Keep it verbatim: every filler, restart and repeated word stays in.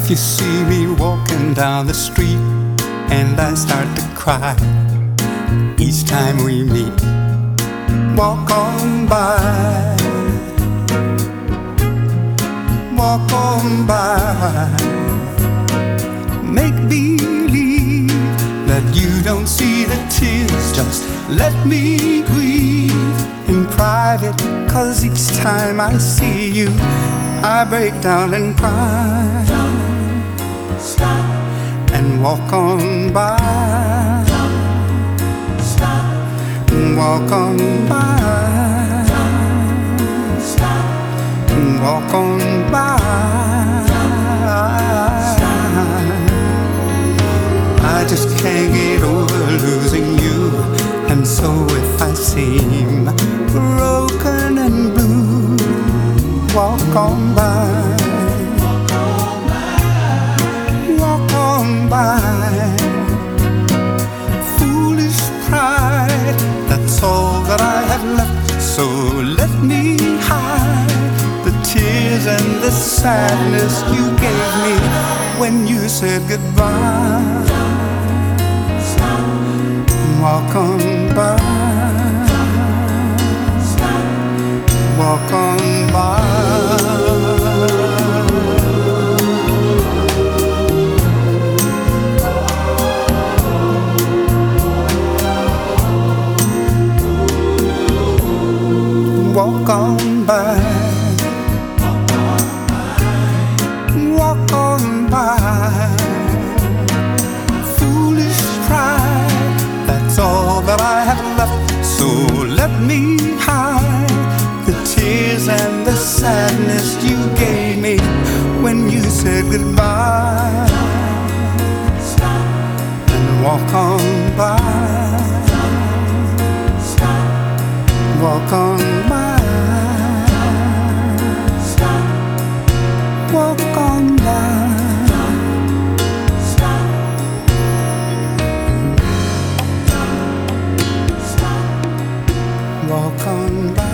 If you see me walking down the street and I start to cry each time we meet, walk on by, walk on by. Make believe that you don't see the tears, just let me grieve in private, 'cause each time I see you I break down and cry. Don't stop and walk on by, don't stop, walk on by, don't stop, walk on by. I just can't get over losing you, and so if I seem broken and blue, walk on by, walk on by, walk on by. Foolish pride, that's all that I have left, so let me hide the tears and the sadness you gave me when you said goodbye. don't stop, Walk on by, don't stop, walk on by. Walk on by, walk on by. Foolish pride, that's all that I have left, so let me hide the tears and the sadness you gave me when you said goodbye. stop, And walk on by, stop, walk on by, stop, walk on by. stop, stop, Walk on by.